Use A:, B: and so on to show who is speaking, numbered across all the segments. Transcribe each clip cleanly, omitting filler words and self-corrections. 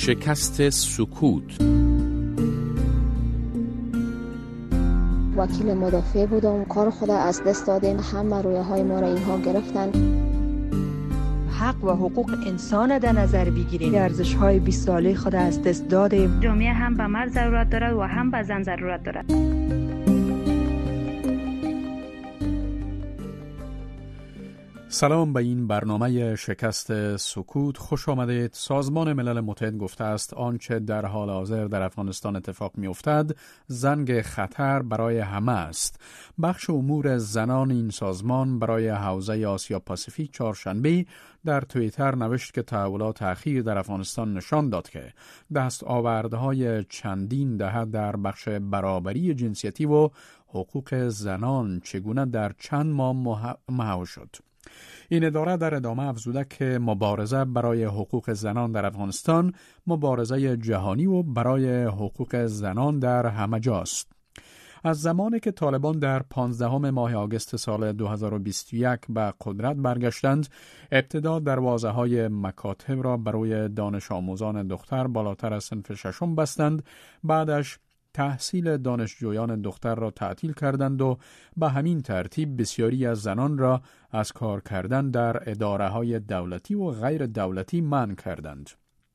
A: شکست سکوت.
B: وکیل مدافع بودم، کار خود از دست دادیم، همه رویاهای ما را اینها گرفتن.
C: حق و حقوق انسان در نظر بگیریم، ارزش‌های 20 ساله خود از دست دادیم.
D: جامعه هم به مرد ضرورت دارد و هم به زن ضرورت دارد.
A: سلام به این برنامه شکست سکوت، خوش آمدید. سازمان ملل متحد گفته است آنچه در حال حاضر در افغانستان اتفاق می افتد زنگ خطر برای همه است. بخش امور زنان این سازمان برای حوزه آسیا پاسیفیک چهارشنبه در توییتر نوشت که تحولات اخیر در افغانستان نشان داد که دستاوردهای چندین دهه در بخش برابری جنسیتی و حقوق زنان چگونه در چند ماه محو شد. این اداره در ادامه افزوده که مبارزه برای حقوق زنان در افغانستان مبارزه جهانی و برای حقوق زنان در همه جاست. از زمانی که طالبان در 15 ماه آگوست سال 2021 به قدرت برگشتند، ابتدا دروازه‌های مکاتب را برای دانش آموزان دختر بالاتر از صنف ششم بستند، بعدش تحصیل دانشجویان دختر را تعطیل کردند و به همین ترتیب بسیاری از زنان را از کار کردن در اداره‌های دولتی و غیر دولتی منع کردند.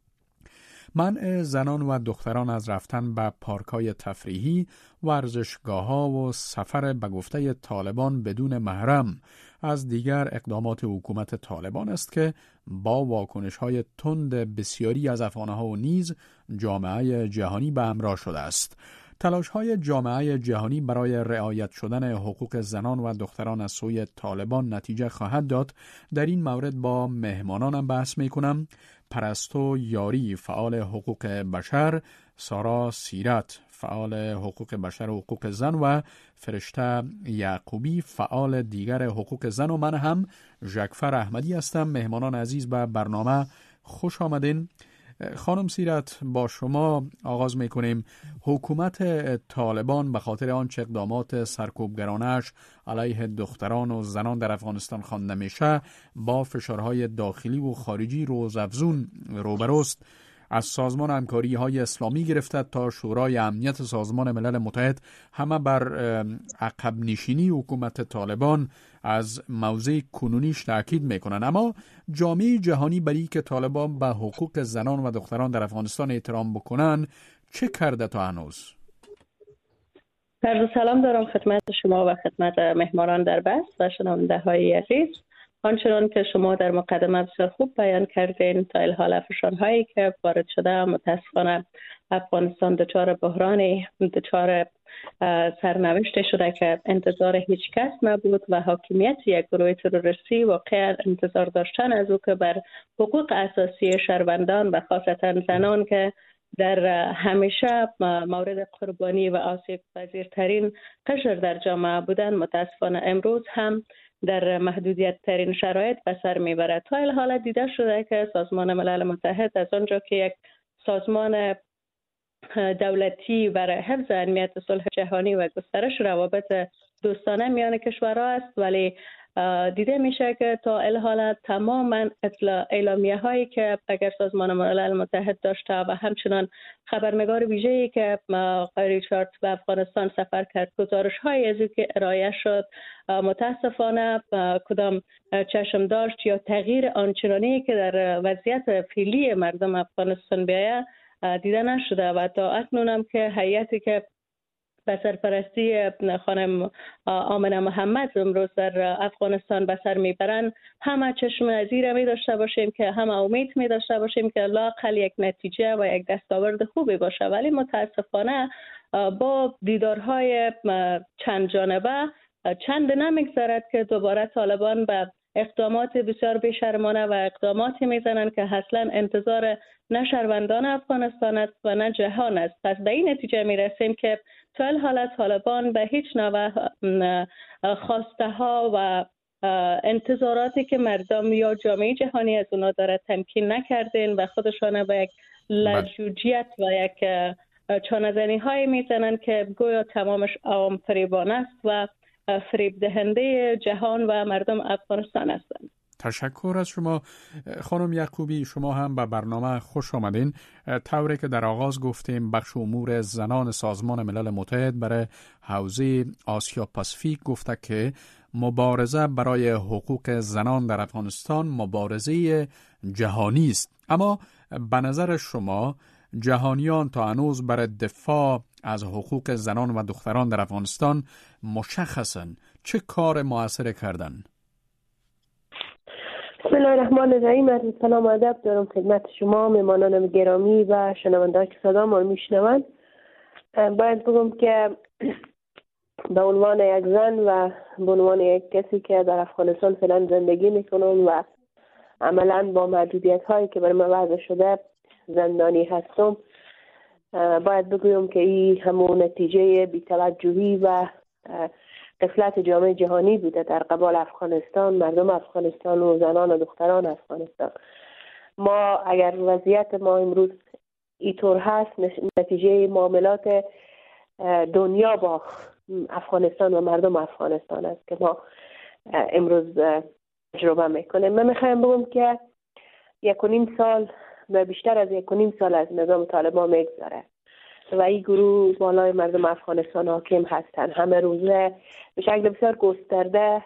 A: منع زنان و دختران از رفتن به پارک‌های تفریحی، ورزشگاه‌ها و سفر به گفته طالبان بدون محرم از دیگر اقدامات حکومت طالبان است که با واکنش‌های تند بسیاری از افغان‌ها و نیز جامعه جهانی به همراه شده است. تلاش‌های جامعه جهانی برای رعایت شدن حقوق زنان و دختران از سوی طالبان نتیجه خواهد داد. در این مورد با مهمانانم بحث می‌کنم. پرستو یاری، فعال حقوق بشر، سارا سیرت، فعال حقوق بشر و حقوق زن و فرشته یعقوبی، فعال دیگر حقوق زن و من هم ژکفر احمدی هستم. مهمانان عزیز به برنامه خوش آمدین. خانم سیرت، با شما آغاز میکنیم. حکومت طالبان به خاطر آنچه اقدامات سرکوبگرانش علیه دختران و زنان در افغانستان خوانده میشه با فشارهای داخلی و خارجی روزافزون روبروست. از سازمان همکاری های اسلامی گرفته تا شورای امنیت سازمان ملل متحد همه بر عقب نشینی حکومت طالبان از موضع کنونیش تاکید میکنن، اما جامعه جهانی برای که طالبان به حقوق زنان و دختران در افغانستان احترام بکنن چه کرده تا هنوز؟
E: عرض سلام دارم خدمت شما و خدمت مهمانان در بحث و شنونده های عزیز. آنچنان که شما در مقدمه بسیار خوب بیان کردین، تا الحال فشارهایی که وارد شده متاسفانه افغانستان دچار بحرانی، دچار سرنوشت شده که انتظار هیچ کس نبود و حاکمیت یک گروه تروریستی واقعا انتظار داشتن از او که بر حقوق اساسی شهروندان و خاصتا زنان که در همیشه مورد قربانی و آسیب پذیرترین قشر در جامعه بودن، متاسفانه امروز هم در محدودیت ترین شرایط به سر میبرد. تا الحال دیده شده که سازمان ملل متحد از آنجا که یک سازمان دولتی برای حفظ امنیت صلح جهانی و گسترش روابط دوستانه میان کشورها است، ولی دیده میشه که تا الحال تماما اعلامیه هایی که اگر سازمان ملل متحد داشته و همچنان خبرنگار ویژه‌ای که ریچارد به افغانستان سفر کرد گزارش های از که ارائه شد متاسفانه کدام چشم داشت یا تغییر آنچنانی که در وضعیت فعلی مردم افغانستان بیاید دیده نشده و تا اکنون هم که هیئتی که به سرپرستی خانم آمنه محمد امروز در افغانستان به سر میبرند، همه چشم نظیر می داشته باشیم که همه امید می داشته باشیم که لااقل یک نتیجه و یک دستاورد خوبی باشه، ولی متاسفانه با دیدارهای چند جانبه چند نمیگذرد که دوباره طالبان به اقدامات بسیار بیشرمانه و اقداماتی میزنند که اصلا انتظار نه شهروندان افغانستان است و نه جهان است. پس به این نتیجه میرسیم که تا الحال طالبان به هیچ نوع خواسته ها و انتظاراتی که مردم یا جامعه جهانی از اونا داره تمکین نکردین و خودشان به یک لجوجیت و یک چانه‌زنی های میزنن که گویا تمامش عوام فریبانه است و فریب دهنده جهان و مردم افغانستان هستند.
A: تشکر از شما. خانم یعقوبی، شما هم به برنامه خوش آمدین. طوری که در آغاز گفتیم، بخش امور زنان سازمان ملل متحد برای حوزه آسیا پاسیفیک گفته که مبارزه برای حقوق زنان در افغانستان مبارزه جهانی است. اما به نظر شما جهانیان تا هنوز برای دفاع از حقوق زنان و دختران در افغانستان مشخصاً چه کار موثر کردن؟
F: بسم الله الرحمن الرحیم. سلام و ادب دارم خدمت شما مهمانان گرامی و شنونده‌ای که صدا ما رو میشنوند. باید بگم که به عنوان یک زن و به عنوان یک کسی که در افغانستان فعلا زندگی میکنم و عملا با محدودیت هایی که بر من وضع شده زندانی هستم، باید بگویم که این همون نتیجه بی‌توجهی و غفلت جامعه جهانی بوده در قبال افغانستان، مردم افغانستان و زنان و دختران افغانستان. ما اگر وضعیت ما امروز اینطور هست، نتیجه معاملات دنیا با افغانستان و مردم افغانستان است که ما امروز تجربه میکنیم. من میخوایم بگم که 1.5 سال و بیشتر از 1.5 سال از نظام طالبان میگذره و این گروه بالای مردم افغانستان حاکم هستند. همه روزه به شکل بسیار گسترده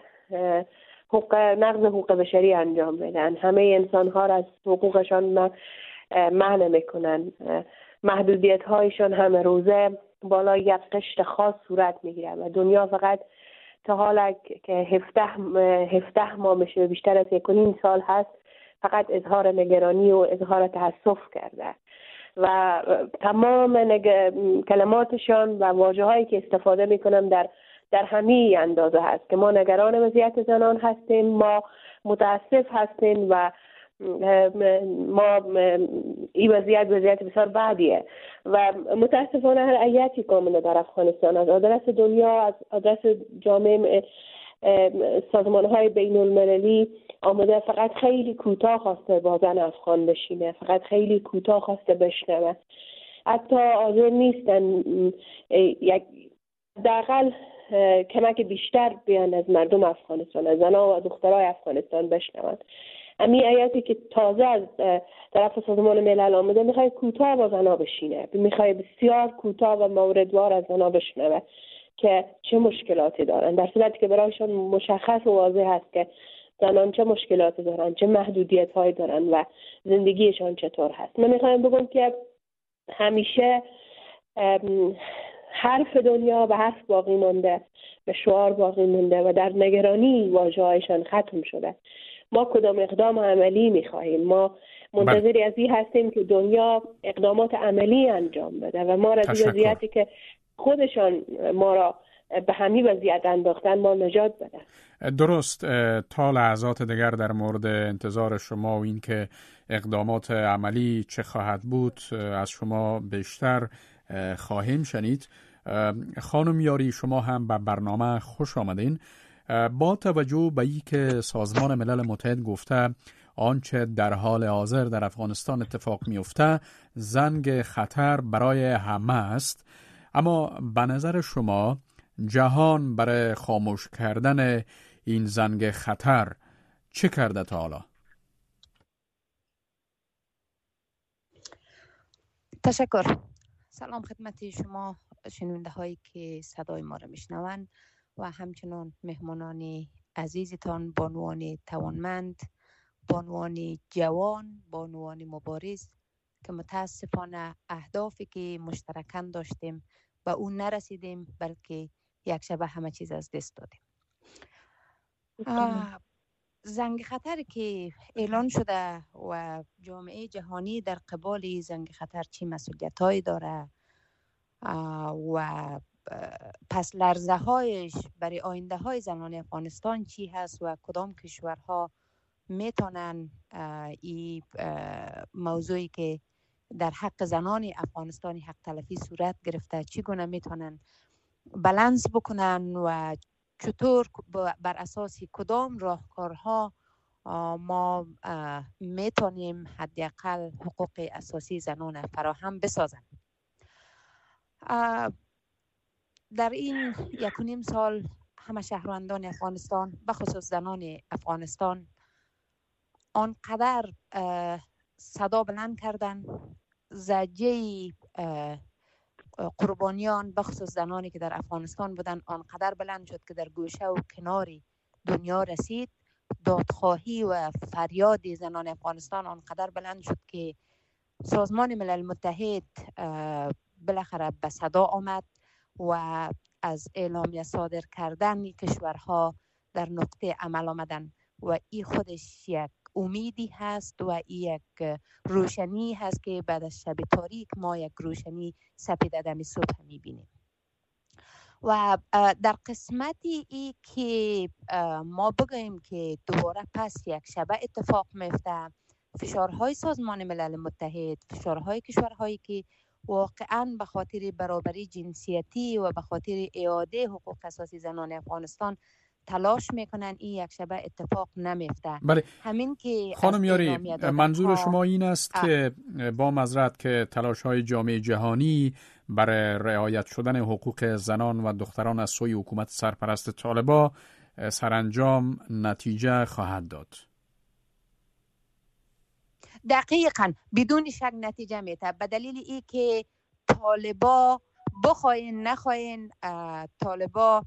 F: نقض حقوق بشری انجام میدن. همه انسان ها را از حقوقشان منع میکنن. محدودیت هایشان همه روزه بالای یک قشر خاص صورت میگیره و دنیا فقط تا حالا که 17 ماه میشه، بیشتر از 1.5 سال هست، فقط اظهار نگرانی و اظهار تأسف کرده و تمام کلماتشان و واژه هایی که استفاده میکنن در همین اندازه هست که ما نگران وضعیت زنان هستیم، ما متاسف هستیم و ما این وضعیت بسیار بدیه و متاسفانه هر ایتی کامل در افغانستان از آدرس دنیا، از آدرس جامعه، سازمان های بین المللی آمده فقط خیلی کوتاه خواسته با زن افغان بشینه، فقط خیلی کوتاه خواسته بشنوه. حتی حاضر نیستن یک دقیقاً کمک بیشتر بیان از مردم افغانستان، از زنان و دخترای افغانستان بشنوند. امی آیاتی که تازه از طرف سازمان ملل آمده میخواد کوتاه با زنها بشینه، میخواد بسیار کوتاه و موردوار از زنها بشنوه که چه مشکلاتی دارن، در صورتی که برایشان مشخص و واضح هست که زنان چه مشکلاتی دارن، چه محدودیت هایی دارن و زندگیشان چطور هست. من میخوایم بگم که همیشه حرف دنیا به حرف باقی مونده، به شعار باقی مونده و در نگرانی واژه هایشان ختم شده. ما کدام اقدام عملی میخواهیم؟ ما منتظری از این هستیم که دنیا اقدامات عملی انجام بده و ما را از وضعیتی که خودشان ما را به همین وضعیت انداختن ما نجات بده.
A: درست. تا لحظات دیگر در مورد انتظار شما و این که اقدامات عملی چه خواهد بود از شما بیشتر خواهیم شنید. خانم یاری، شما هم به برنامه خوش آمدین. با توجه به این که سازمان ملل متحد گفته آنچه در حال حاضر در افغانستان اتفاق میفته زنگ خطر برای همه است، اما به نظر شما جهان برای خاموش کردن این زنگ خطر چه کرده تا حالا؟
G: تشکر. سلام خدمت شما شنونده هایی که صدای ما را میشنوند و همچنان مهمانان عزیزتان، بانوان توانمند، بانوان جوان، بانوان مبارز که متاسفانه اهدافی که مشترکاً داشتیم و اون نرسیدیم، بلکه یک شبه همه چیز از دست دادیم. زنگ خطر که اعلان شده و جامعه جهانی در قبال زنگ خطر چه مسئولیت‌هایی داره و پس لرزه هایش برای آینده های زنان افغانستان چی هست و کدام کشورها میتونن این موضوعی که در حق زنان افغانستانی حق تلفی صورت گرفته چگونه میتونن بالانس بکنن و چطور بر اساس کدام راهکارها ما میتونیم حداقل حقوق اساسی زنان فراهم بسازن. در این 1.5 سال همه شهروندان افغانستان، بخصوص زنان افغانستان، آنقدر صدا بلند کردن، زجه قربانیان بخصوص زنانی که در افغانستان بودن آنقدر بلند شد که در گوشه و کناری دنیا رسید. دادخواهی و فریاد زنان افغانستان آنقدر بلند شد که سازمان ملل متحد بالاخره به صدا آمد و از اعلامیه صادر کردن کشورها در نقطه عمل آمدن و این خودش یک امیدی هست و این یک روشنی هست که بعد از شب تاریک ما یک روشنی سپیده دم صبح میبینیم. و در قسمتی ای که ما بگوییم که دوباره پس یک شبه اتفاق میفته، فشارهای سازمان ملل متحد، فشارهای کشورهایی که واقعا به خاطر برابری جنسیتی و به خاطر اعاده حقوق اساسی زنان افغانستان تلاش میکنن، این یک شبه اتفاق نمیفته.
A: بله.
G: همین که
A: خانم یاری، منظور شما این است که با معذرت که تلاش های جامعه جهانی برای رعایت شدن حقوق زنان و دختران از سوی حکومت سرپرست طالبان سرانجام نتیجه خواهد داد؟
G: دقیقاً بدون شک نتیجه میده، به دلیل ای که طالبا بخواین نخواین، طالبا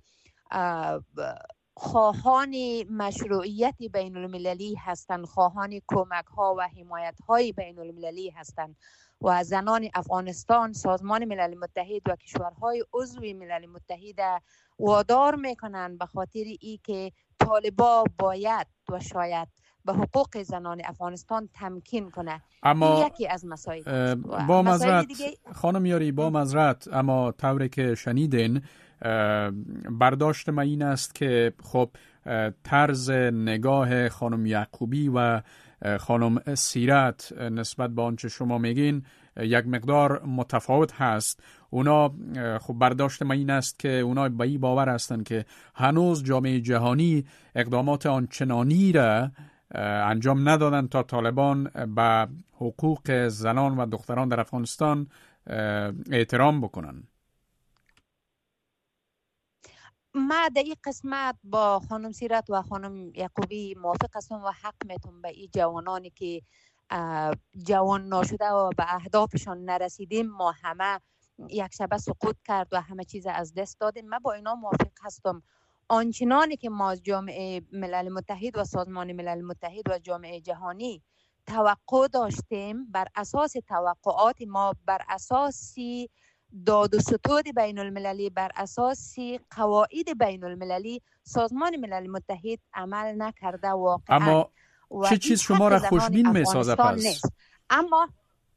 G: خواهان مشروعیت بین المللی هستند، خواهان کمک ها و حمایت های بین المللی هستند و زنان افغانستان سازمان ملل متحد و کشورهای عضو ملل متحد وادار میکنند به خاطر ای که طالبا باید و شاید به حقوق زنان افغانستان تمکین کنه.
A: اما
G: یکی از مسائل
A: با معذرت خانم یاری، با معذرت، اما طوری که شنیدین برداشت من این است که خب طرز نگاه خانم یعقوبی و خانم سیرت نسبت به آنچه شما میگین یک مقدار متفاوت هست. اونا خب برداشت من این است که اونا به این باور هستند که هنوز جامعه جهانی اقدامات آنچنانی را انجام ندادن تا طالبان به حقوق زنان و دختران در افغانستان احترام بکنن.
G: ما در این قسمت با خانم سیرت و خانم یعقوبی موافق هستم و حق میتون به این جوانانی که جوان ناشده و به اهدافشان نرسیدیم، ما همه یک شبه سقوط کرد و همه چیز از دست دادیم. من با اینا موافق هستم. آنچنانی که ما از جامعه ملل متحد و سازمان ملل متحد و جامعه جهانی توقع داشتیم، بر اساس توقعات ما، بر اساس داد و ستود بین المللی، بر اساس قواعد بین المللی سازمان ملل متحد عمل نکرده واقعا.
A: اما چه چیز شما را خوشبین میسازه پس؟
G: اما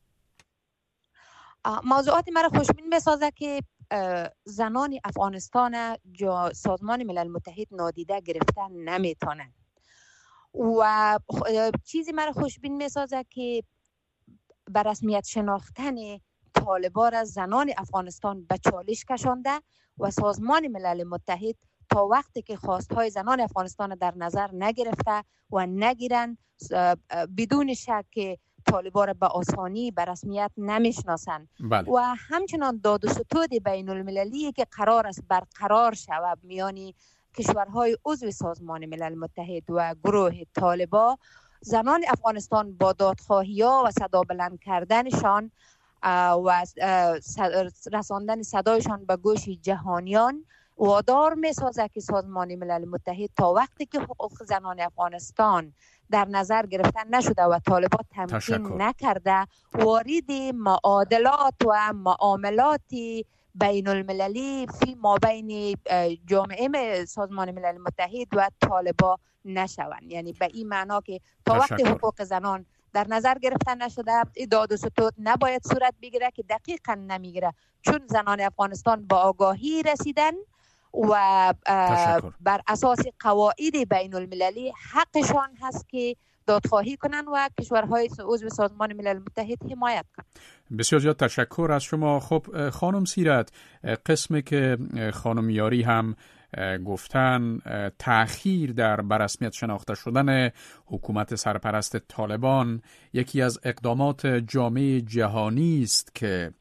G: موضوعات مرا خوشبین میسازه که زنان افغانستان سازمان ملل متحد نادیده گرفتن نمیتونن و چیزی مرا خوشبین میسازه که بر رسمیت شناختن طالبان از زنان افغانستان به چالش کشانده و سازمان ملل متحد تا وقتی که خواستهای زنان افغانستان در نظر نگرفته و نگیرن، بدون شک طالبان را به آسانی به رسمیت نمیشناسند.
A: بله.
G: و همچنان داد و ستود بین المللی که قرار است برقرار شود میان کشورهای عضو سازمان ملل متحد و گروه طالبان، زنان افغانستان با دادخواهی‌ها و صدا بلند کردنشان و رساندن صدایشان به گوش جهانیان وادار میسازه که سازمان ملل متحد تا وقتی که حقوق زنان افغانستان در نظر گرفتن نشده و طالبان تمکین نکرده، وارد معادلات و معاملات بین المللی فی ما بین جامعه سازمان ملل متحد و طالبان نشوند. یعنی به این معنا که تا وقتی حقوق زنان در نظر گرفتن نشده، داد و ستود نباید صورت بگیره که دقیقا نمیگیره، چون زنان افغانستان با آگاهی رسیدن و بر اساس قواعد بین المللی حقشان هست که دادخواهی کنن و کشورهای عضو سازمان ملل متحد حمایت کنن.
A: بسیار زیاد تشکر از شما. خب خانم سیرت، قسمی که خانم یاری هم گفتن تأخیر در بررسمیت شناخته شدن حکومت سرپرست طالبان یکی از اقدامات جامعه جهانی است که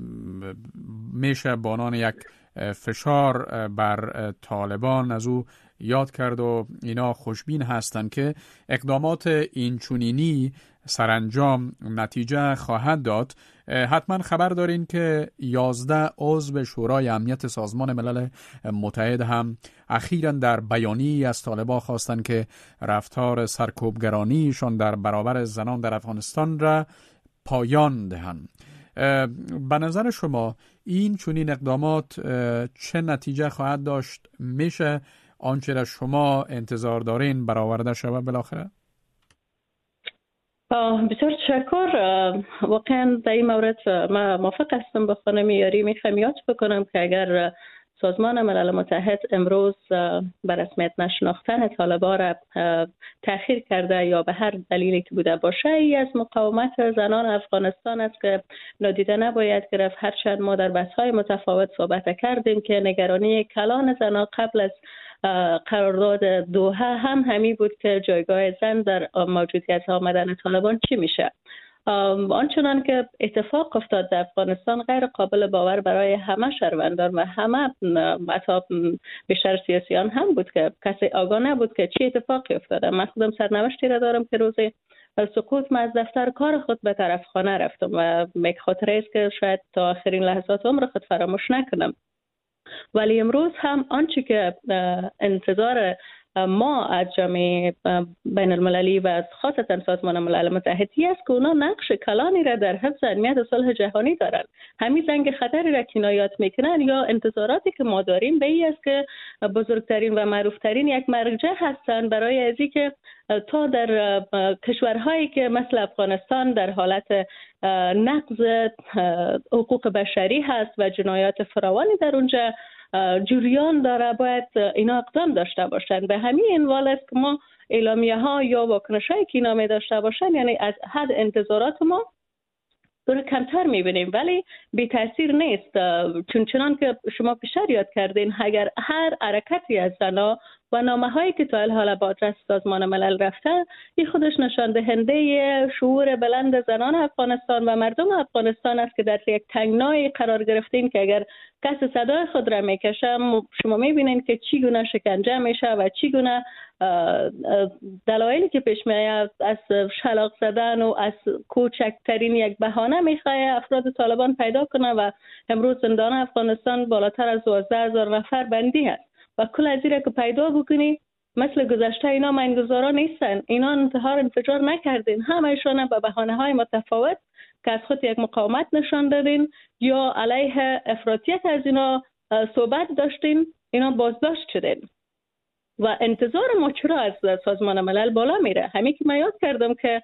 A: میشه به عنوان یک فشار بر طالبان از او یاد کرد و اینا خوشبین هستند که اقدامات اینچنینی سرانجام نتیجه خواهد داد. حتما خبر دارین که 11 عضو شورای امنیت سازمان ملل متحد هم اخیراً در بیانیه‌ای از طالبان خواستند که رفتار سرکوبگرانیشان در برابر زنان در افغانستان را پایان دهند. به نظر شما این چنین اقدامات چه نتیجه خواهد داشت؟ میشه آنچه را شما انتظار دارین برآورده شود بالاخره؟
E: بسیار تشکر. واقعا در این مورد من موافق هستم با خانم یاری. میخوام یاد بکنم که اگر سازمان ملل متحد امروز به رسمیت نشناختن طالبان را تأخیر کرده یا به هر دلیلی که بوده باشه، ای از مقاومت زنان افغانستان است که نادیده نباید گرفت. هرچند ما در بحث‌های متفاوت صحبت کردیم که نگرانی کلان زنان قبل از قرارداد دوحه هم همین بود که جایگاه زن در موجودیت آمدن طالبان چی میشه. آنچنان که اتفاق افتاد در افغانستان غیر قابل باور برای همه شهروندان و همه حتی بیشتر سیاسیان هم بود که کسی آگاه نبود که چی اتفاقی افتاده. من خودم سرنوشتی را دارم که روز سقوط من از دفتر کار خود به طرف خانه رفتم و خاطره است که شاید تا آخرین لحظات عمر خود فراموش نکنم. ولی امروز هم آنچه که انتظار ما از جامعه بین المللی و خاصتا سازمان ملل متحدی است که اونا نقش کلانی را در حفظ امنیت و صلح جهانی دارند. همین زنگ خطری را کنایات میکنن یا انتظاراتی که ما داریم به این است که بزرگترین و معروفترین یک مرجع هستند برای ازی که تا در کشورهایی که مثل افغانستان در حالت نقض حقوق بشری هست و جنایات فراوانی در اونجا جریان داره، باید اینا اقدام داشته باشند. به همین عنوان است که ما اعلامیه ها یا واکنش هایی که اینا می داشته باشند، یعنی از حد انتظارات ما دور کمتر میبینیم، ولی بی تاثیر نیست. چون که شما پیشتر یاد کردین، اگر هر حرکتی از زنا و نامه هایی که تا حالا با آدرس سازمان ملل رفته، این خودش نشان دهنده شعور بلند زنان افغانستان و مردم افغانستان است که در یک تنگنای قرار گرفتین که اگر کسی صدای خود را میکشه شما میبینین که چی گونه شکنجه میشه و چی گونه دلایلی که پیش میاد از شلاق زدن و از کوچکترین یک بهانه میخواد افراد طالبان پیدا کنه و امروز زندان افغانستان بالاتر از 12,000 نفر بندی هست و کل از این که پیدا بکنی مثل گذشته اینا ماینگذارا نیستن. اینا انفجار نکردین، همه‌شون به بهانه‌های متفاوت که از خود یک مقاومت نشان دادین یا علیه افراطیت از اینا صحبت داشتین، اینا بازداشت شدین و انتظار ما چرا از سازمان ملل بالا میره؟ همین که من یاد کردم که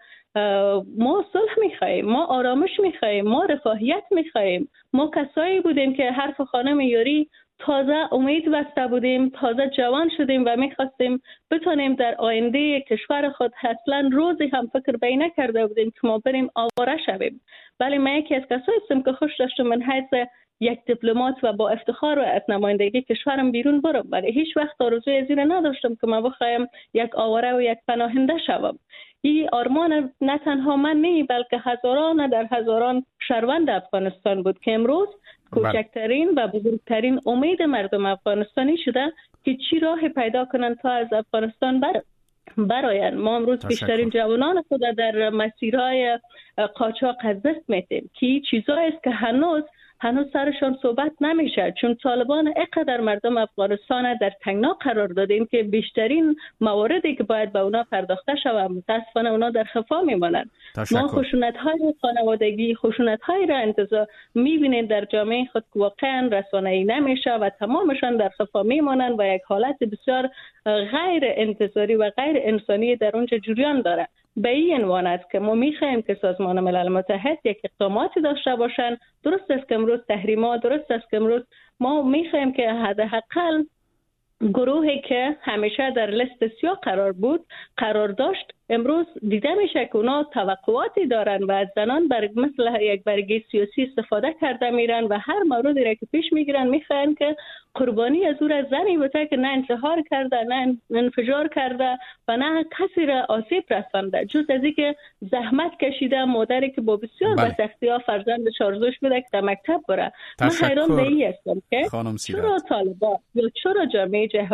E: ما صلح میخوایم، ما آرامش میخوایم، ما رفاهیت میخوایم. ما کسایی بودیم که حرف خانم یاری تازه امید بسته بودیم، تازه جوان شدیم و میخواستیم بتونیم در آینده کشور خود اصلا روزی هم فکر به این نکرده بودیم که ما بریم آواره شویم. ولی من یکی از کسایی هستم که خوش داشتم من حیث یک دیپلمات و با افتخار و از نمایندگی کشورم بیرون برم، ولی هیچ وقت آرزوی از این نداشتم که من بخوایم یک آواره و یک پناهنده شوم. این آرمان نه تنها من نه بلکه هزاران در هزاران شهروند افغانستان بود که امروز کوچکترین و بزرگترین امید مردم افغانستانی شده که چی راه پیدا کنن تا از افغانستان براین. ما امروز بیشترین جوانان خود در مسیرهای قاچاق از دست میدیم که چیزایی است که هنوز سرشان صحبت نمیشه، چون طالبان اینقدر مردم افغانستان در تنگنا قرار دادیم که بیشترین مواردی که باید به اونا پرداخته شود متاسفانه اونا در خفا میمانند. ما خشونت‌های خانوادگی، خشونت‌های را انتظار میبینیم در جامعه خود که واقعا رسانه‌ای نمیشه و تمامشان در خفا میمانند و یک حالت بسیار غیر انتظاری و غیر انسانی در اونجا جریان داره. به این عنوان است که ما میخواهیم که سازمان ملل متحد یک اقداماتی داشته باشند. درست است که امروز تحریما، درست است که امروز ما میخواهیم که حداقل گروهی که همیشه در لیست سیاه قرار داشت امروز دیده میشه که اونا توقعاتی دارن و از زنان مثل یک برگه سیاسی استفاده کرده میرن و هر موردی را که پیش میگیرن میخوان که قربانی از او زنی بوده که نه انتحار کرده، نه انفجار کرده و نه کسی را آسیب رسانده، جز از اینکه زحمت کشیده، مادری که با بسیار به سختی‌ها فرزندش آرزوش بوده که در مکتب بره. من حیران به این هستم که چرا طالبان یا چرا جامعه جهانی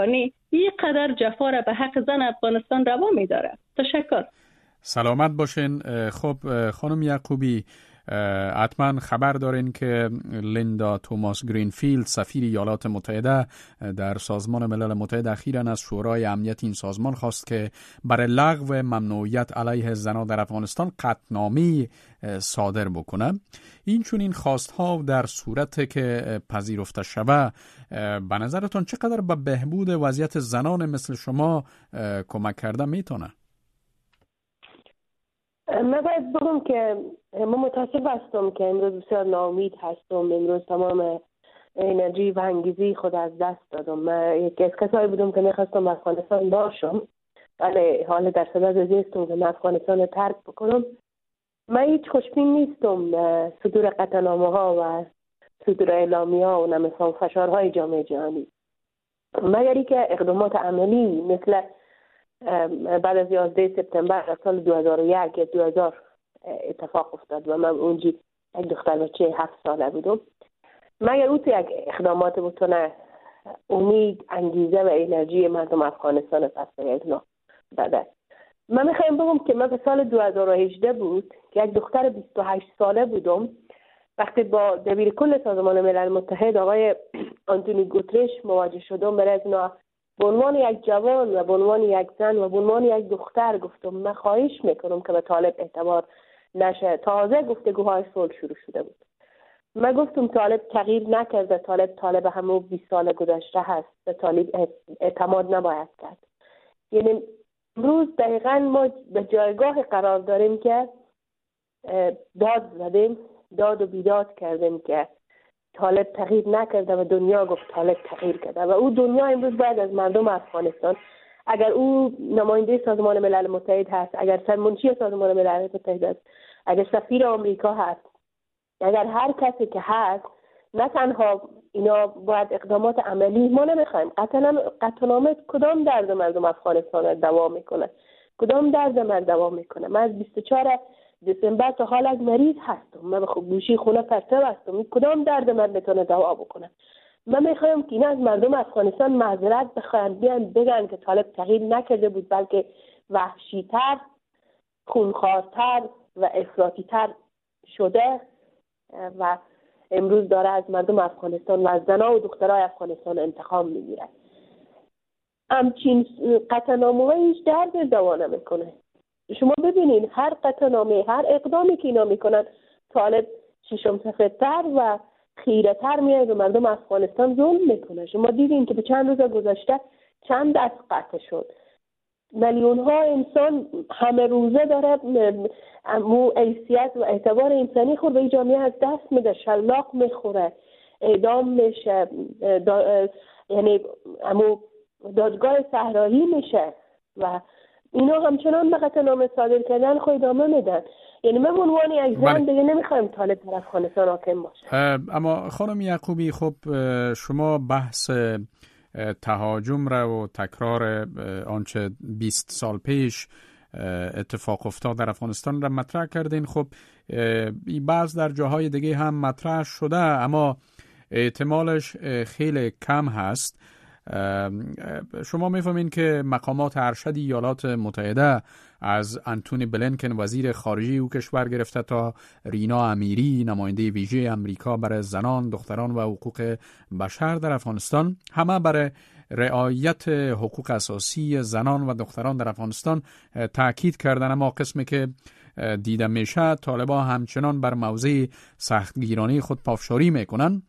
E: اینقدر جفا را به حق زن افغانستان روا می‌داره. تشکر.
A: سلامت باشین. خب خانم یعقوبی، حتما خبر دارین که لیندا توماس گرینفیلد سفیر ایالات متحده در سازمان ملل متحد اخیراً از شورای امنیت این سازمان خواست که برای لغو ممنوعیت علیه زنان در افغانستان قطعنامه صادر بکنه. این چون این خواستها در صورت که پذیرفته شوه، به نظرتون چقدر به بهبود وضعیت زنان مثل شما کمک کرده میتونه؟
F: من باید بگم که من متاسف هستم که امروز بسیار ناامید هستم. امروز تمام انرژی و انگیزی خود از دست دادم. من یکی از کسایی بودم که میخواستم افغانستان باشم، ولی حالا در صدد زیستم که من افغانستان رو ترک بکنم. من هیچ خوشبین نیستم صدور قطعنامه ها و صدور اعلامیه ها و نمی‌فهم فشارهای جامعه جهانی، مگری که اقدامات عملی مثل بعد از 11 سپتامبر در سال 2001 یا 2000 اتفاق افتاد و من اونجی یک دختر بچه 7 ساله بودم. مگر او یک اقدامات بتونه امید، انگیزه و انرژی مردم افغانستان پس بده. من میخوایم بگم که من به سال 2018 بود که یک دختر 28 ساله بودم وقتی با دبیر کل سازمان ملل متحد آقای آنتونی گوترش مواجه شدم. برای از اینا به عنوان یک جوان و به عنوان یک زن و به عنوان یک دختر گفتم من خواهش میکنم که به طالب اعتبار نشه. تازه گفتگوهای صلح شروع شده بود. من گفتم طالب تغییر نکرده، طالب همون 20 سال گذشته هست، به طالب اعتماد نباید کرد. یعنی امروز دقیقا ما به جایگاه قرار داریم که داد زدیم، داد و بیداد کردیم که طالب تغییر نکرده و دنیا گفت طالب تغییر کرده و او دنیا امروز باید از مردم افغانستان، اگر او نماینده سازمان ملل متحد هست، اگر سرمنشی سازمان ملل متحد است، اگر سفیر آمریکا هست، اگر هر کسی که هست، نه تنها اینا باید اقدامات عملی. ما نمیخوایم قطعنامه کدام درد مردم افغانستان دوا میکنه، کدام درد من دوا میکنه. من از 24 دسامبر تا حال از مریض هستم، من به گوشی خونه پرتو هستم. کدام درد من میتونه دوا بکنه؟ من میخوایم که اینا از مردم افغانستان معذرت بخواین، بیان بگن که طالب تغییر نکرده بود بلکه وحشی‌تر، خونخوارتر و افراطی‌تر شده و امروز داره از مردم افغانستان و از زنان و دخترای افغانستان انتقام میگیره. همچین قطعنامه هیچ درد دوا نمیکنه. شما ببینین هر قطعنامه، هر اقدامی که اینا میکنن، طالب ششم سفیدتر و خیره‌تر میاد و مردم افغانستان ظلم میکنه. شما دیدین که به چند روز گذشته چند دست قطع شد، میلیون ها انسان همه روزه داره حیثیت و اعتبار انسانی خود به این جامعه از دست میده، شلاق میخوره، اعدام میشه، یعنی دادگاه صحرایی میشه و اینا همچنان به قطعنامه صادر کردن خود ادامه میدن. یعنی من به عنوان یک زن دیگه نمیخوایم طالب در افغانستان حاکم باشه.
A: اما خانم یعقوبی، خب شما بحث تهاجم را و تکرار آنچه 20 سال پیش اتفاق افتاد در افغانستان را مطرح کردین. خب این بعض در جاهای دیگه هم مطرح شده اما احتمالش خیلی کم هست. شما میفهمین که مقامات ارشد ایالات متحده از انتونی بلینکن وزیر خارجه او کشور گرفته تا رینا امیری نماینده ویژه امریکا برای زنان، دختران و حقوق بشر در افغانستان، همه برای رعایت حقوق اساسی زنان و دختران در افغانستان تاکید کردن. اما قسمی که دیده میشه طالبان همچنان بر موضع سختگیرانه خود پافشاری میکنن.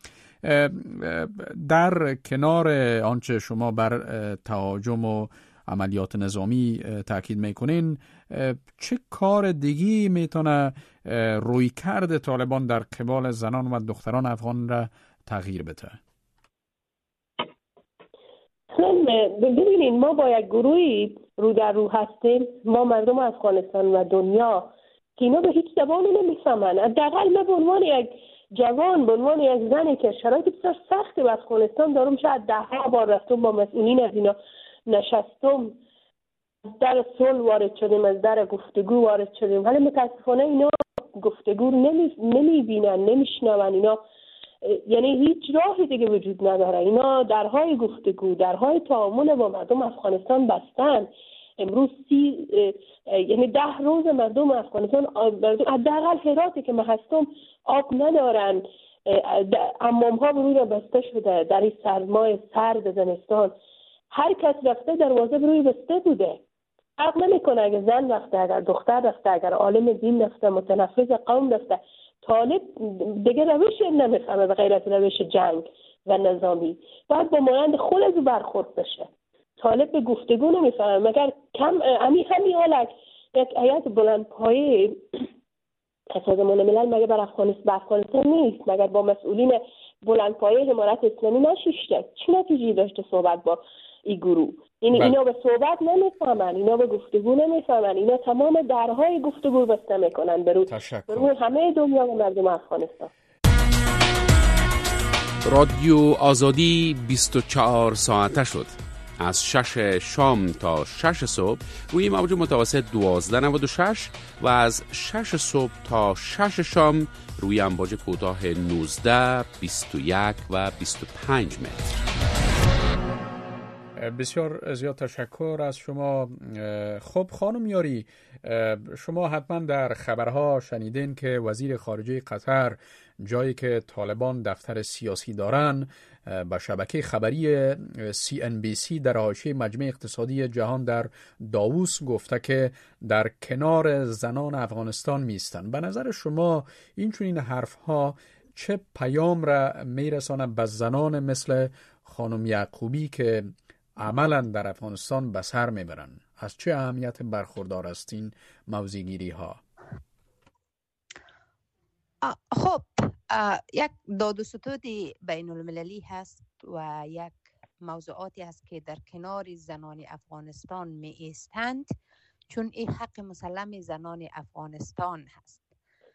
A: در کنار آنچه شما بر تهاجم و عملیات نظامی تاکید میکنین، چه کار دیگی میتونه رویکرد طالبان در قبال زنان و دختران افغان را تغییر بده؟
F: ببینید ما با یک گروهی رو در رو هستیم، ما مردم افغانستان و دنیا که اینا به هیچ زبانی نمیفهمن. حداقل من به عنوان یک جوان، به عنوان یک زنی که شرایط بسیار سختی به افغانستان دارم، شاید 10 بار رفتم با مسئولین از اینا نشستم، از در صلح وارد شدیم، از در گفتگو وارد شدیم، ولی متاسفانه اینا گفتگو نمیبینن، نمیشنون. اینا یعنی هیچ راهی دیگه وجود نداره. اینا درهای گفتگو، درهای تعامل با مردم افغانستان بستن. امروز یعنی 10 روز مردم افغانستان، حداقل هراتی که من هستم، آب ندارن، حمام ها بروی را بسته شده در این سرمای سرد زمستان. هر کس رفته دروازه بروی بسته بوده. فرق نمیکنه اگر زن رفته، اگر دختر رفته، اگر عالم دین رفته، متنفذ قوم رفته. طالب دیگه روش نمیفهمه به غیر از روش جنگ و نظامی. باید با مانند خلق برخورد بشه. طالب به گفتگو نمیفهمه، مگر همین حالت یک هیئت بلندپایه سازمان ملل مگر بر افغانستان نیست؟ مگر با مسئولین بلندپایه حمایت اسلامی نشیشته؟ چی نتیجه داشته صحبت با این گروه؟ یعنی اینا به صحبت نمیفهمن، اینا به گفتگو نمیفهمن، اینا تمام درهای گفتگو بسته میکنن برو همه دنیا و مردم افغانستان.
H: رادیو آزادی 24 ساعته شد. از 6 شام تا 6 صبح روی موج متوسط 1296 و از 6 صبح تا 6 شام روی امواج کوتاه 19، 21 و 25 متر.
A: بسیار زیاد تشکر از شما. خب خانم یاری، شما حتما در خبرها شنیدین که وزیر خارجه قطر جایی که طالبان دفتر سیاسی دارن با شبکه خبری CNBC در حاشیه مجمع اقتصادی جهان در داووس گفته که در کنار زنان افغانستان میستن. به نظر شما این حرفها چه پیام را میرسانه به زنان مثل خانم یعقوبی که عملا در افغانستان به سر میبرن؟ از چه اهمیت برخوردار است این موضوعگیری ها؟
G: خب یک داد و ستود بین المللی هست و یک موضوعاتی هست که در کنار زنان افغانستان می ایستند، چون این حق مسلم زنان افغانستان هست.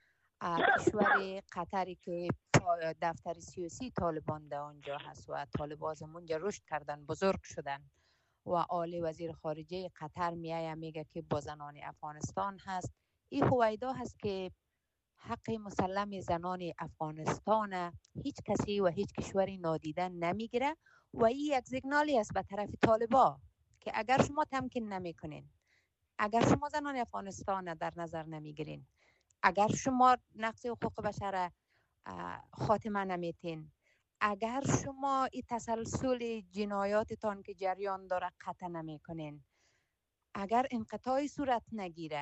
G: کشور قطری که دفتر سیاسی طالبان در آنجا هست و طالبان از اونجا رشد کردن، بزرگ شدن و آل وزیر خارجه قطر میگه که با زنان افغانستان هست. این هویدا هست که حق مسلم زنان افغانستان هیچ کسی و هیچ کشوری نادیده نمیگیره و این یک سیگنالی است به طرف طالبا که اگر شما تمکین نمیکنین، اگر شما زنان افغانستان در نظر نمیگیرین، اگر شما نقض حقوق بشر خاتمه نمیتین، اگر شما این تسلسل جنایاتتان که جریان داره قطع نمیکنین، اگر انقطاعی صورت نگیره،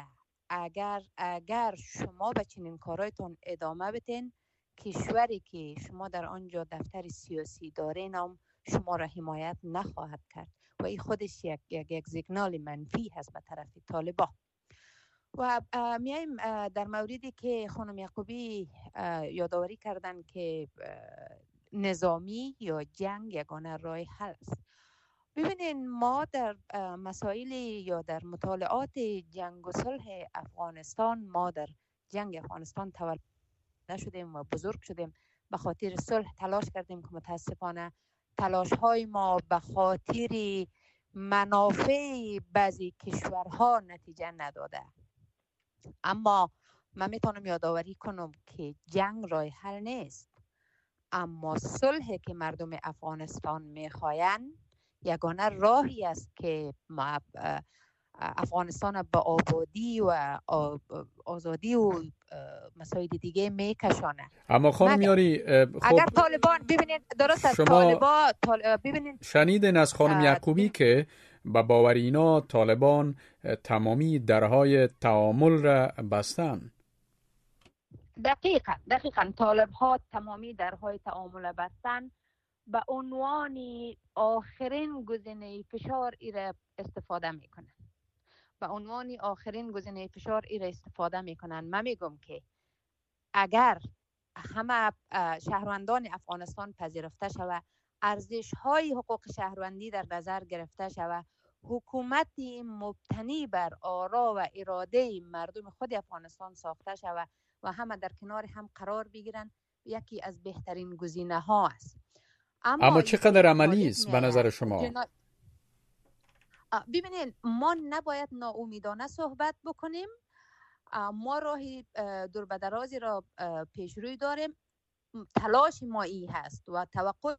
G: اگر شما به چنین کارایتون ادامه بدین، کشوری که شما در آنجا دفتر سیاسی دارین هم شما را حمایت نخواهد کرد و این خودش یک سیگنال منفی هست به طرف طالبان. و میایم در موردی که خانم یعقوبی یادآوری کردن که نظامی یا جنگ یگانه راه حل است. ببینین، ما در مسائل یا در مطالعات جنگ و صلح افغانستان، ما در جنگ افغانستان تولد نشدیم و بزرگ شدیم، به خاطر صلح تلاش کردیم که متاسفانه تلاش های ما به خاطر منافع بعضی کشورها نتیجه نداده. اما من میتونم یادآوری کنم که جنگ راه حل نیست، اما صلح که مردم افغانستان میخواین یگانه راهی است که افغانستان به آبادی و آزادی و مسائل دیگه میکشانه.
A: اما خانم یاری،
G: اگر طالبان ببینید درست است، طالبان ببینید، شنیدین
A: از خانم یعقوبی که با باور اینا طالبان تمامی درهای تعامل را بستن.
G: دقیقاً طالب ها تمامی درهای تعامل بستن، به عنوان آخرین گزینه فشار ایره استفاده میکنن. به عنوان آخرین گزینه فشار ایره استفاده میکنن. من میگم که اگر همه شهروندان افغانستان پذیرفته شود، ارزش های حقوق شهروندی در نظر گرفته شود، حکومتی مبتنی بر آرا و اراده مردم خود افغانستان ساخته شود و همه در کنار هم قرار بگیرن، یکی از بهترین گزینه ها است.
A: اما چقدر عملی است به نظر شما؟
G: ببینید، ما نباید ناامیدانه صحبت بکنیم. ما راهی دور به درازی را پیش روی داریم. تلاش ما ای هست و توقع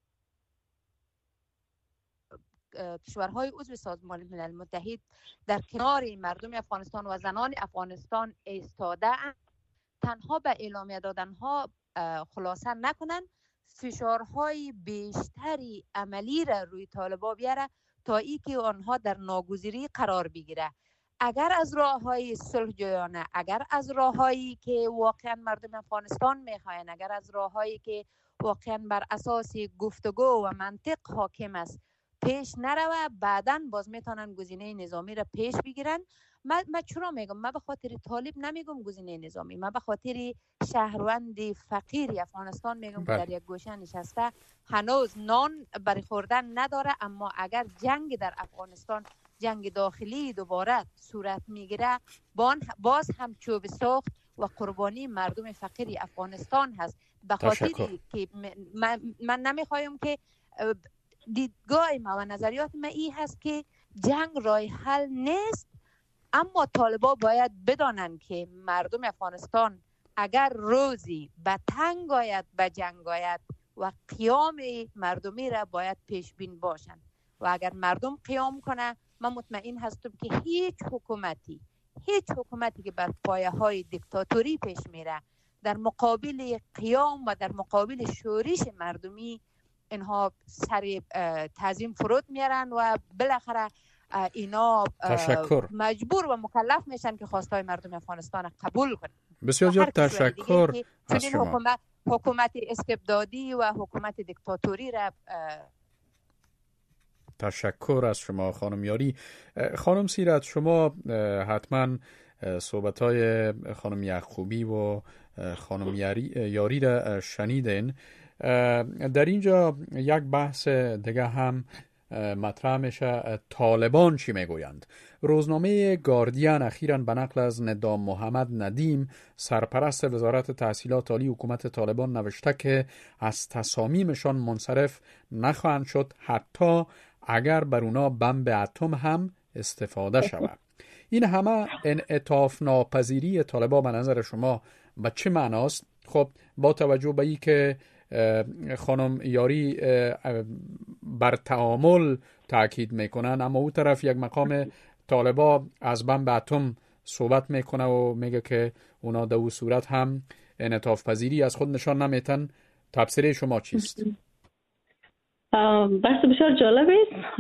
G: کشورهای عضو سازمان ملل متحد در کنار مردم افغانستان و زنان افغانستان ایستاده اند. تنها به اعلامیه دادنها خلاصه نکنن، فشارهای بیشتری عملی را روی طالبان بیاره تا ای که آنها در ناگزیری قرار بگیره. اگر از راههای صلح جویانه، اگر از راههایی که واقعا مردم افغانستان میخواین، اگر از راههایی که واقعا بر اساس گفتگو و منطق حاکم است پیش نروه، بعداً باز میتونن گزینه نظامی را پیش بگیرن. من چرا میگم؟ من به خاطر طالب نمیگم گزینه نظامی، من به خاطر شهروند فقیر افغانستان میگم که در یک گوشه نشسته هنوز نان برای خوردن نداره، اما اگر جنگ در افغانستان، جنگ داخلی دوباره صورت میگیره، باز هم چوب سوخت و قربانی مردم فقیر افغانستان هست. به خاطر که من نمیخوایم که دیدگاه ما و نظریات ما ای هست که جنگ راه حل نیست، اما طالبان باید بدانند که مردم افغانستان اگر روزی به تنگ آید، به جنگ آید و قیام مردمی را باید پیش بین باشند و اگر مردم قیام کنه، من مطمئن هستم که هیچ حکومتی که بر پایه های دیکتاتوری پیش میره در مقابل قیام و در مقابل شورش مردمی اینها سر تعظیم فرود میارن و بالاخره اینا مجبور و مکلف میشن که خواستای مردم افغانستان قبول کنن.
A: بسیار زیاد تشکر از شما.
G: حکومت استبدادی و حکومت دیکتاتوری را
A: تشکر از شما خانم یاری. خانم سیرت، شما حتما صحبت‌های خانم یعقوبی و خانم یاری را شنیدین. در اینجا یک بحث دیگه هم مطرح میشه. طالبان چی میگویند؟ روزنامه گاردین اخیراً به نقل از ندام محمد ندیم، سرپرست وزارت تحصیلات عالی حکومت طالبان، نوشته که از تصامیمشان منصرف نخواهند شد حتی اگر بر اونا بمب اتم هم استفاده شود. این همه انعطاف ناپذیری طالبان به نظر شما به چه معناست؟ خب با توجه به این که خانم یاری بر تعامل تاکید میکنن، اما او طرف یک مقام طالبا از بمب اتم صحبت میکنه و میگه که اونا در اون صورت هم انعطاف پذیری از خود نشان نمیتن. تفسیر شما چیست؟
E: بحث بسیار جالب است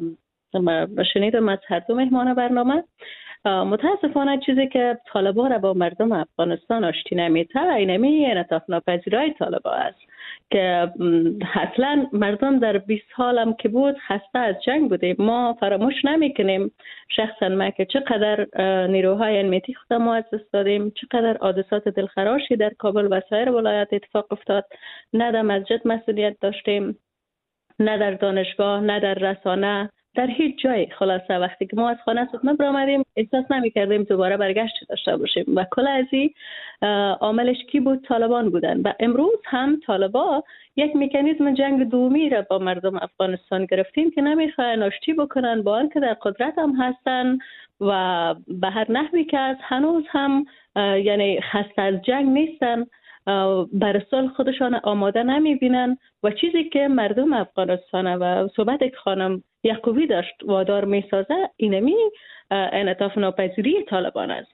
E: و شنیدم از هر دو مهمان برنامه. متاسفانه چیزی که طالبان را با مردم افغانستان آشتی نمیده اینمی انعطاف ناپذیری طالبان است که اصلا مردم در 20 سالم که بود خسته از جنگ بودیم. ما فراموش نمیکنیم، شخصا ما، که چقدر نیروهای امنیتی خود ما از دست دادیم، چقدر حادثات دلخراشی در کابل و سایر ولایات اتفاق افتاد. نه در مسجد مسئولیت داشتیم، نه در دانشگاه، نه در رسانه، در هیچ جای. خلاصه وقتی که ما از خانه صبح برآمدیم احساس نمی‌کردیم دوباره برگشت داشته باشیم و کل از این عاملش کی بود؟ طالبان بودن. و امروز هم طالبان یک مکانیزم جنگ دومی را با مردم افغانستان گرفتیم که نمیخواهند آشتی بکنن، با آنکه در قدرت هم هستن و به هر نحوی که از هنوز هم یعنی خسته از جنگ نیستن، بر صلح خودشان آماده نمیبینن و چیزی که مردم افغانستان و صحبت که خانم یعقوبی داشت وادار میسازه اینمی انعطاف ناپذیری طالبان است.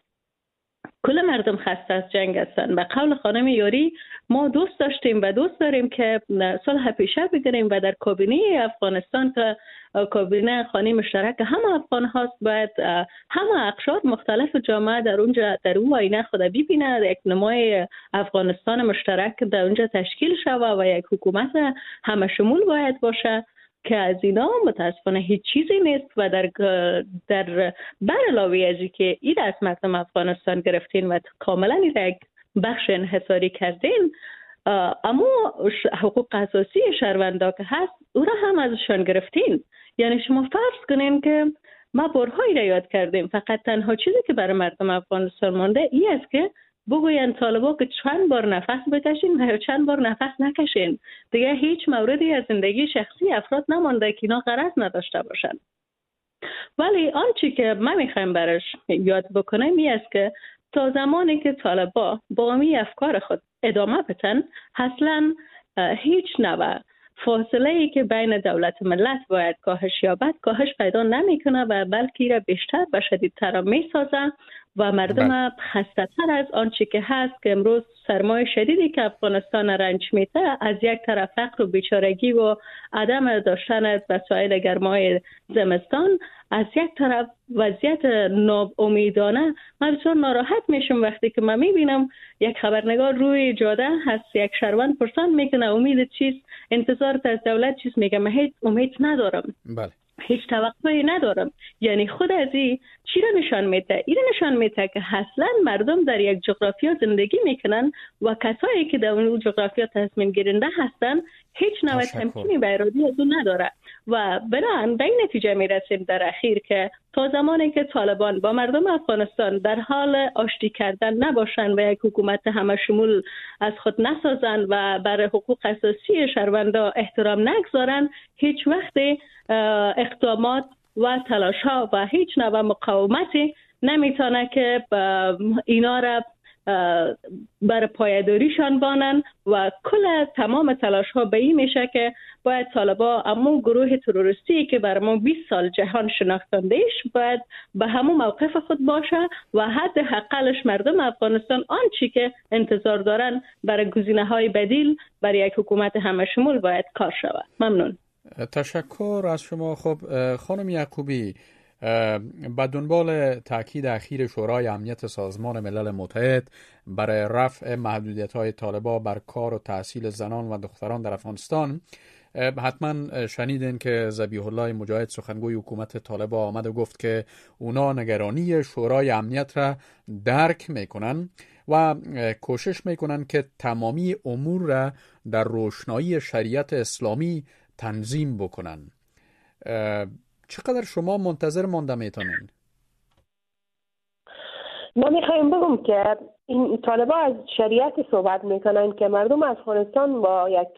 E: کل مردم خسته از جنگ هستند. به قول خانم یاری ما دوست داشتیم و دوست داریم که صلح پیشه بگیریم و در کابینه افغانستان که کابینه خانه مشترک همه افغان هاست، باید همه اقشار مختلف جامعه در اونجا در اون آینه خود ببینه، یک نمای افغانستان مشترک در اونجا تشکیل شود و یک حکومت همه شمول باید باشه که از اینا متاسفانه هیچ چیزی نیست و در علاوه از که این از مردم افغانستان گرفتین و کاملا یک بخش انحصاری کردین، اما حقوق اساسی شهروندا که هست او را هم ازشان گرفتین. یعنی شما فرض کنین که ما بارهایی را یاد کردیم، فقط تنها چیزی که برای مردم افغانستان مانده این است که بگوین طالبا که چند بار نفس بکشین و چند بار نفس نکشین. دیگه هیچ موردی از زندگی شخصی افراد نمانده که اینا غرض نداشته باشن. ولی آنچه که ما میخوایم برش یاد بکنیم این است که تا زمانی که طالبا با می افکار خود ادامه بدن، اصلا هیچ نوع فاصله ای که بین دولت ملت باید کاهش یابد کاهش پیدا نمیکنه و بلکه را بیشتر و شدیدتر میسازه و مردم خسته تر از آنچه که هست که امروز سرمایه شدیدی که افغانستان رنج میده، از یک طرف فقر و بیچارگی و عدم داشتن وسایل گرمای زمستان، از یک طرف وضعیت ناامیدانه. من بسیار ناراحت میشم وقتی که من میبینم یک خبرنگار روی جاده هست، یک شهروند پرسان میکنه امید چیست، انتظارت از دولت چیست، میگه من هیچ امید ندارم.
A: بله.
E: هیچ توقعی ندارم. یعنی خود از این چی را نشان میده؟ این نشان میده که اصلا مردم در یک جغرافیا زندگی میکنن و کسایی که در اون جغرافیا تصمیم گیرنده هستن هیچ نوع تمکینی به ارادی از اون نداره و بنابراین به این نتیجه میرسیم در اخیر که تا زمانی که طالبان با مردم افغانستان در حال آشتی کردن نباشن و یک حکومت همه شمول از خود نسازن و بر حقوق اساسی شهروندان احترام نگذارن، هیچ وقت اقدامات و تلاش ها و هیچ نوع مقاومتی نمیتونه که اینا را بر پایداریشان بانن و کل تمام تلاش ها به این میشه که باید طالبا همون گروه تروریستی که بر ما 20 سال جهان شناختندهش باید به همون موقف خود باشه و حد حقلش مردم افغانستان آنچی که انتظار دارن برای گزینه های بدیل برای یک حکومت همه شمول باید کار شود. ممنون.
A: تشکر از شما. خب خانم یعقوبی، با دنبال تاکید اخیر شورای امنیت سازمان ملل متحد برای رفع محدودیت‌های طالبان بر کار و تحصیل زنان و دختران در افغانستان، حتما شنیدین که ذبیح الله مجاهد سخنگوی حکومت طالبان آمد و گفت که اونا نگرانی شورای امنیت را درک میکنن و کوشش میکنن که تمامی امور را در روشنایی شریعت اسلامی تنظیم بکنن. چقدر شما منتظر مانده میتونین؟
F: ما میخوایم بگم که این طالبا از شریعت صحبت میکنن که مردم افغانستان با یک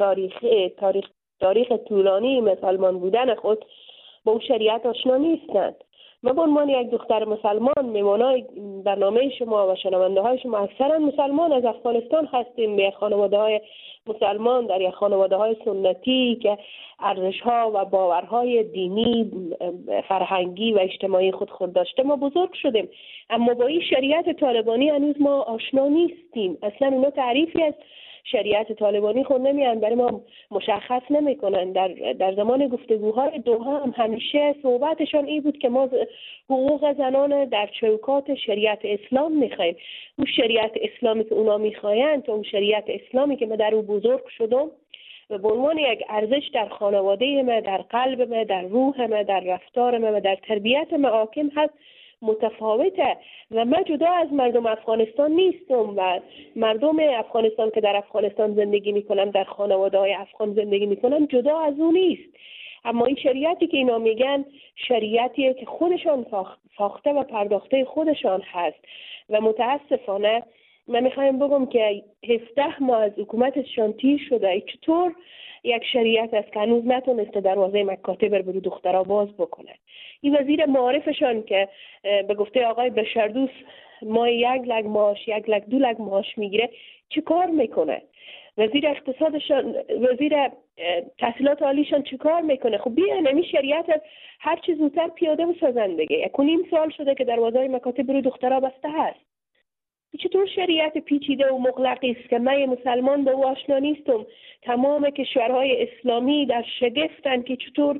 F: تاریخ طولانی مسلمان بودن خود با اون شریعت آشنا نیستند. ما به عنوان یک دختر مسلمان، میمانای برنامه شما و شنونده های شما اکثرا مسلمان از افغانستان هستیم، به خانواده های مسلمان در یک خانواده های سنتی که ارزش ها و باورهای دینی، فرهنگی و اجتماعی خود داشته ما بزرگ شدیم، اما با این شریعت طالبانی هنوز ما آشنا نیستیم. اصلا اونا تعریفی از شریعت طالبانی خود نمیان، برای ما مشخص نمیکنن. در زمان گفتگوهای دوها هم همیشه صحبتشان این بود که ما حقوق زنان در چوکات شریعت اسلام میخوایم. اون شریعت اسلامی که اونا میخواین، اون شریعت اسلامی که من در او بزرگ شدم و به عنوان یک ارزش در خانواده ما، در قلب ما، در روح ما، در رفتار ما و در تربیت ما حاکم هست، متفاوته و من جدا از مردم افغانستان نیستم و مردم افغانستان که در افغانستان زندگی میکنن، در خانواده های افغان زندگی میکنن، جدا از اون نیست. اما این شریعتی که اینا میگن شریعتیه که خودشان ساخته و پرداخته خودشان هست و متاسفانه من میخوایم بگم که 17 ماه از حکومتشان تیر شده. چطور یک شریعت است که هنوز نتونسته دروازه مکاتب رو برای دخترها باز بکنه؟ این وزیر معارفشان که به گفته آقای بشردوست ماه 1 لک معاش 1 لک 2 لک معاش میگیره، چه کار میکنه؟ وزیر اقتصادشان، وزیر تحصیلات عالیشان چه کار میکنه؟ خب بیان این شریعت هر چیز زودتر پیاده بسازن دیگه. 1.5 سال شده که دروازه مکاتب برای دخترها بسته هست. چطور شریعت پیچیده و مغلقی است که من مسلمان به او آشنا نیستم؟ تمام کشورهای اسلامی در شگفتن که چطور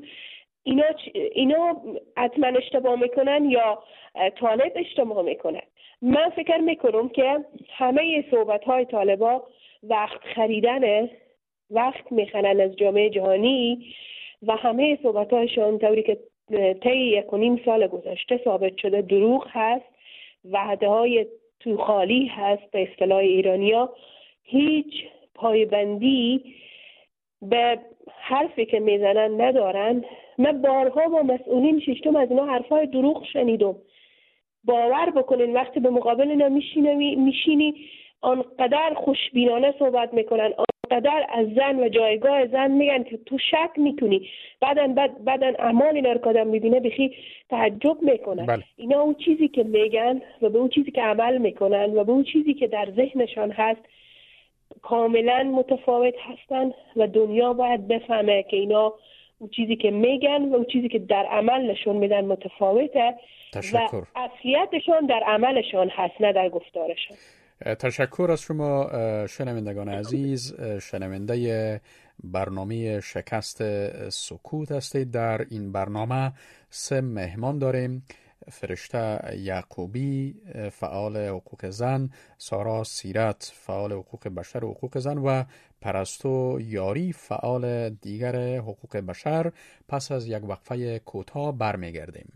F: اینا حتما اشتباه میکنن یا طالب اشتباه میکنن. من فکر میکنم که همه صحبتهای طالبا وقت خریدنه، وقت میخنن از جامعه جهانی و همه صحبتهایشان طوری که طی 1.5 سال گذشته ثابت شده دروغ هست، وعده های تو خالی هست به اصطلاح ایرانیا، هیچ پایبندی به حرفی که میزنن ندارن. من بارها با مسئولین ششتم از اینا حرفای دروغ شنیدم. باور بکنین وقتی به مقابل اینا میشینی آنقدر خوشبینانه صحبت میکنن، اینقدر از زن و جایگاه زن میگن که تو شک میکنی، بعدن اعمال اینا رو که آدم میبینه بخی تعجب میکنه.
A: بله.
F: اینا اون چیزی که میگن و به اون چیزی که عمل میکنن و به اون چیزی که در ذهنشان هست کاملا متفاوت هستن و دنیا باید بفهمه که اینا اون چیزی که میگن و اون چیزی که در عمل نشون میدن متفاوته.
A: تشکر.
F: و اصلیتشان در عملشان هست نه در گفتارشان.
A: تشکر از شما شنوندگان عزیز. شنونده برنامه شکست سکوت هستید. در این برنامه 3 مهمان داریم: فرشته یعقوبی فعال حقوق زن، سارا سیرت فعال حقوق بشر و حقوق زن و پرستو یاری فعال دیگر حقوق بشر. پس از یک وقفه کوتاه برمیگردیم.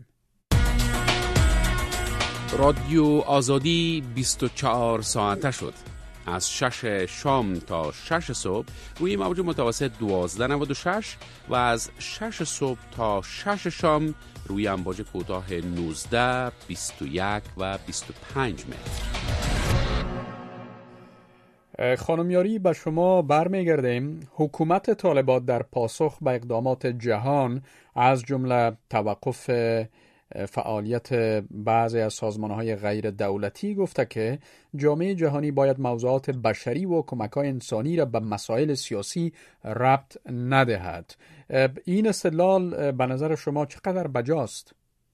H: رادیو آزادی 24 ساعته شد. از 6 شام تا 6 صبح روی موج متوسط 1296 و از 6 صبح تا 6 شام روی امواج کوتاه 19، 21 و 25 متر.
A: خانم یاری، به شما برمیگردیم. حکومت طالبان در پاسخ به اقدامات جهان از جمله توقف فعالیت بعضی از سازمان‌های غیر دولتی گفته که جامعه جهانی باید موضوعات بشری و کمک‌های انسانی را به مسائل سیاسی ربط ندهد. این استدلال به نظر شما چقدر بجاست؟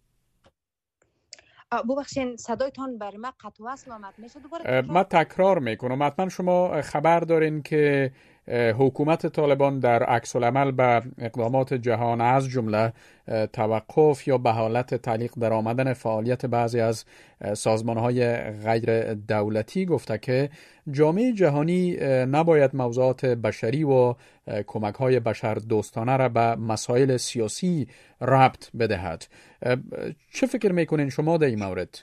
G: ببخشید صدایتان بر من قطع وصل آمد، میشه دوباره
A: من تکرار میکنم. حتما شما خبر دارین که حکومت طالبان در عکس العمل به اقدامات جهان از جمله توقف یا به حالت تعلیق در آمدن فعالیت بعضی از سازمان‌های غیر دولتی گفته که جامعه جهانی نباید موضوعات بشری و کمک‌های بشر دوستانه را به مسائل سیاسی ربط بدهد. چه فکر میکنین شما در این مورد؟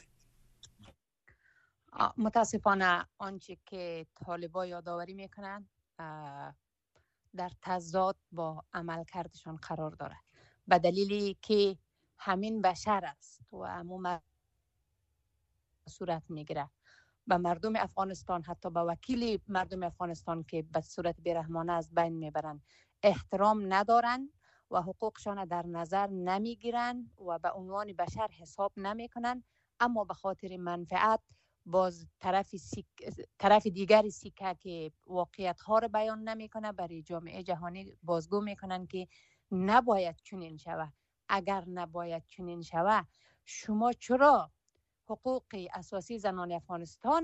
G: متاسفانه آنچه که طالبان یادآوری میکنن در تضاد با عملکردشان قرار داره، به دلیلی که همین بشر است و عموما صورت میگیره. به مردم افغانستان، حتی به وکیل مردم افغانستان که به صورت بیرحمانه از بین میبرن، احترام ندارن و حقوقشان در نظر نمیگیرن و به عنوان بشر حساب نمیکنن، اما به خاطر منفعت باز طرف دیگری سیکه که واقعیت ها رو بیان نمیکنه برای جامعه جهانی بازگو میکنن که نباید چنین شوه. اگر نباید چنین شوه، شما چرا حقوق اساسی زنان افغانستان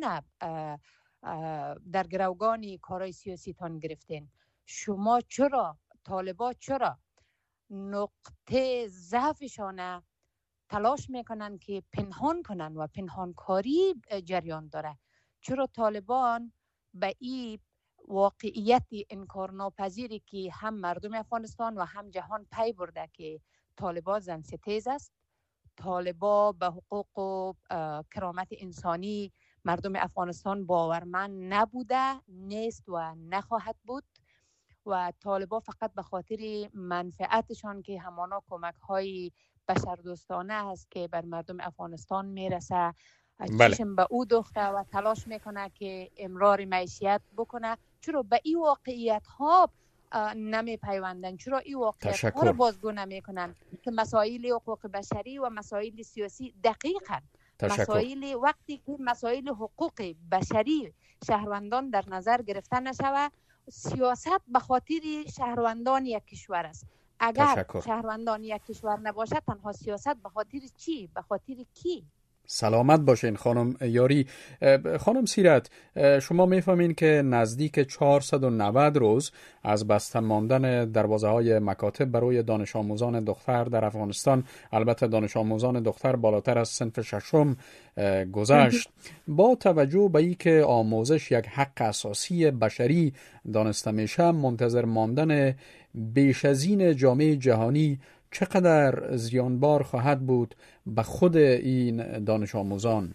G: در گروگان کارهای سیاسی تان گرفتین؟ شما چرا طالبان چرا نقطه ضعفشان تلاش میکنن که پنهان کنن و پنهانکاری جریان داره؟ چرا طالبان به این واقعیت انکارناپذیری که هم مردم افغانستان و هم جهان پی برده که طالبان زن ستیز است، طالبان به حقوق و کرامت انسانی مردم افغانستان باورمند نبوده، نیست و نخواهد بود و طالبان فقط به خاطر منفعتشان که همانا کمک های بشردوستانه است که بر مردم افغانستان میرسه، چشم به او دوخته و تلاش میکنه که امرار معیشت بکنه. چرا به این واقعیت ها نمی پیوندن؟ چرا این واقعیت ها رو بازگو نمی کنن که مسائل حقوق بشری و مسائل سیاسی دقیقاً مسائل وقتی که مسائل حقوق بشری شهروندان در نظر گرفته نشود، سیاست به خاطر شهروندان یک کشور است. اگر شهروندان یک کشور نباشه، تنها سیاست به خاطر چی؟ به خاطر کی؟
A: سلامت باشین خانم یاری. خانم سیرت، شما میفهمین که نزدیک 490 روز از بسته ماندن دروازه های مکاتب برای دانش آموزان دختر در افغانستان، البته دانش آموزان دختر بالاتر از صنف 6 گذشت. با توجه به اینکه آموزش یک حق اساسی بشری دانسته میشه، منتظر ماندن بیش از این جامعه جهانی چقدر زیانبار خواهد بود به خود این دانش آموزان؟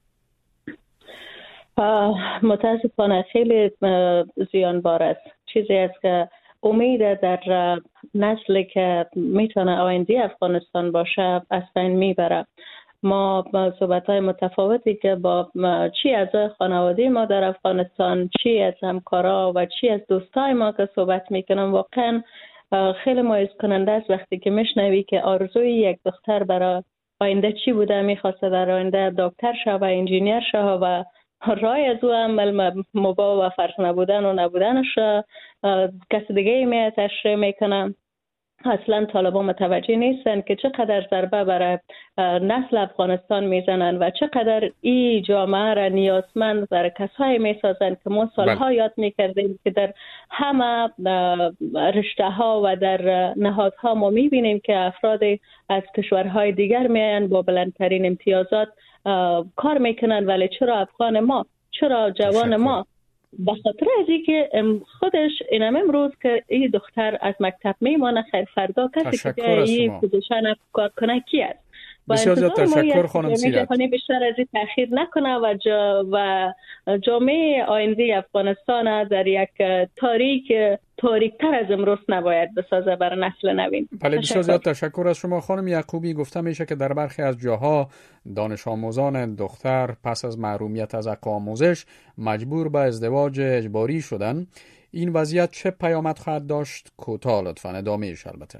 E: متاسفانه خیلی زیانبار است. چیزی است که امید در نسلی که میتونه آینده افغانستان باشه از بین میبره. ما صحبت‌های متفاوتی که با چی از خانواده ما در افغانستان، چی از همکارا و چی از دوستای ما که صحبت میکنم، واقعا خیلی مایوس کننده است وقتی که میشنوی که آرزوی یک دختر برای آینده چی بوده، میخواسته در آینده دکتر شه و انجینیر شه و رای از او عمل مبا و فرض نبودن و نبودنش کسی دیگه می تشریح میکنه. اصلا طالبان متوجه نیستن که چقدر ضربه برای نسل افغانستان میزنن و چقدر این جامعه را نیازمند برای کسایی میسازن که ما سالها یاد میکردیم که در همه رشته ها و در نهادها ما میبینیم که افراد از کشورهای دیگر میاین با بلندترین امتیازات کار میکنن، ولی چرا افغان ما، چرا جوان ما؟ به خاطر از اینکه خودش اینم امروز که این دختر از مکتب میمانه، خیر فردا کسی که این پوزیشن کار کنه کی است؟
A: بسیار زیاد تشکر خانم سیرت.
E: بیشتر از این تأخیر نکنه و جامعه آینده افغانستان در یک تاریک‌تر از امروز نباید بسازه برای نسل نوین.
A: بله بسیار زیاد تشکر از شما خانم یعقوبی. گفته میشه که در برخی از جاها دانش آموزان دختر پس از محرومیت از حق آموزش مجبور به ازدواج اجباری شدن. این وضعیت چه پیامد خواهد داشت؟ کوتاه لطفاً ادامه‌اش البته.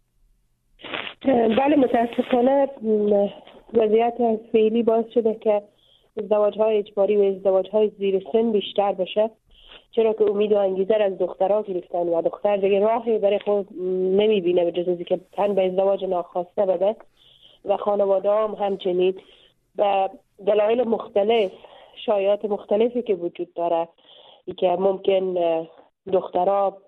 F: بله متاسفانه وضعیت فعلی باعث شده که ازدواج‌های اجباری و ازدواج‌های زیر سن بیشتر بشه، چرا که امید و انگیزه از دخترها گرفتن و دختر دیگه راهی برای خود نمیبینه به جز اینکه تن به ازدواج ناخواسته بده و خانواده هم همچنین به دلایل مختلف، شایعات مختلفی که وجود داره که ممکن دخترها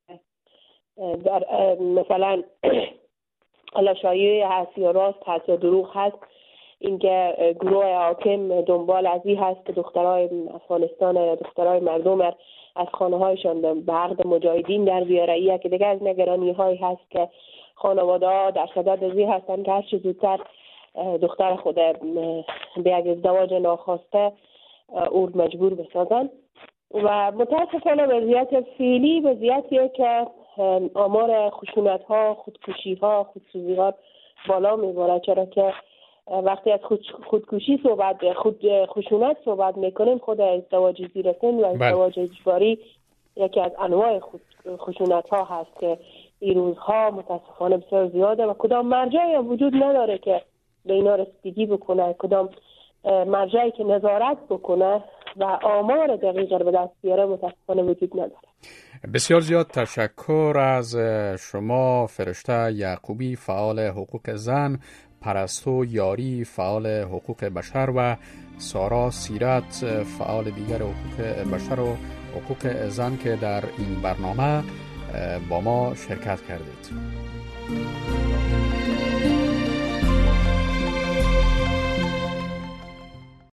F: مثلا حالا شایعه هست یا راست هست یا دروغ هست، اینکه گروه حاکم دنبال از این هست که دخترای افغانستان یا دخترای مردم از خانه هایشان به عقد مجاهدین در بیاره. این که دیگه از نگرانی هایی هست که خانواده ها در صدد از این هستن که هر چه زودتر دختر خود به یک ازدواج ناخواسته او مجبور بسازن و متاسفانه وضعیت فعلی وضعیتیه که آمار خشونت ها، خودکشی ها، خودسوزی ها بالا میبره، چرا که وقتی از خودکشی خشونت صحبت میکنیم، خود ازدواج زیر سن و ازدواج اجباری یکی از انواع خشونت ها هست که این روزها متاسفانه بسیار زیاده و کدام مرجعی وجود نداره که به اینا رسیدگی بکنه، کدام مرجعی که نظارت بکنه و آمار دقیق رو به دست بیاره متاسفانه وجود نداره.
A: بسیار زیاد تشکر از شما فرشته یعقوبی، فعال حقوق زن، پرستو یاری، فعال حقوق بشر و سارا سیرت، فعال دیگر حقوق بشر و حقوق زن که در این برنامه با ما شرکت کردید.